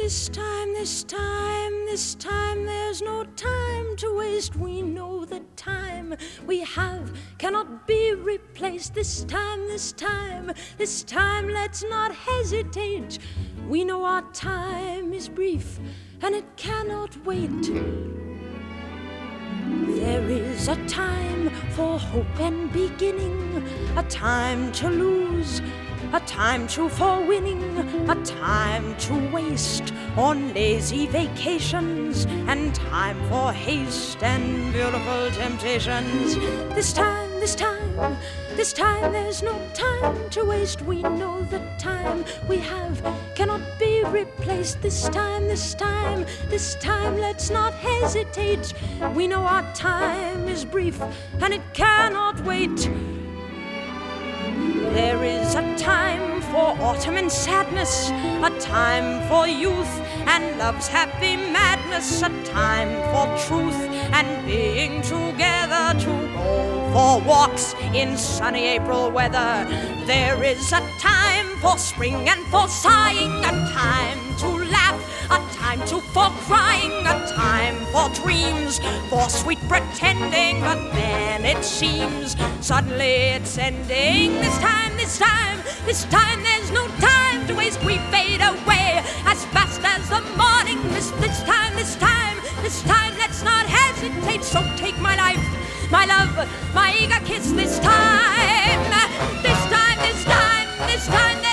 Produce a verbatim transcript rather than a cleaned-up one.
This time, this time, this time, there's no time to waste. We know the time we have cannot be replaced. This time, this time, this time, let's not hesitate. We know our time is brief and it cannot wait. There is a time for hope and beginning, a time to lose, a time to for winning, a time to waste on lazy vacations, and time for haste and beautiful temptations. This time, this time, this time, there's no time to waste. We know the time we have cannot be replaced. This time, this time, this time, let's not hesitate. We know our time is brief and it cannot wait. There is a time for autumn and sadness, a time for youth and love's happy madness, a time for truth and being together, to go for walks in sunny April weather. There is a time for spring and for sighing, a time to laugh, a time to for crying, a time for dreams, for sweet pretending. But then it seems suddenly it's ending. This time, this time, this time, there's no time to waste. We fade away as fast as the morning. This, this time, this time, this time, let's not hesitate. So take my life, my love, my eager kiss. This time, this time, this time, this time.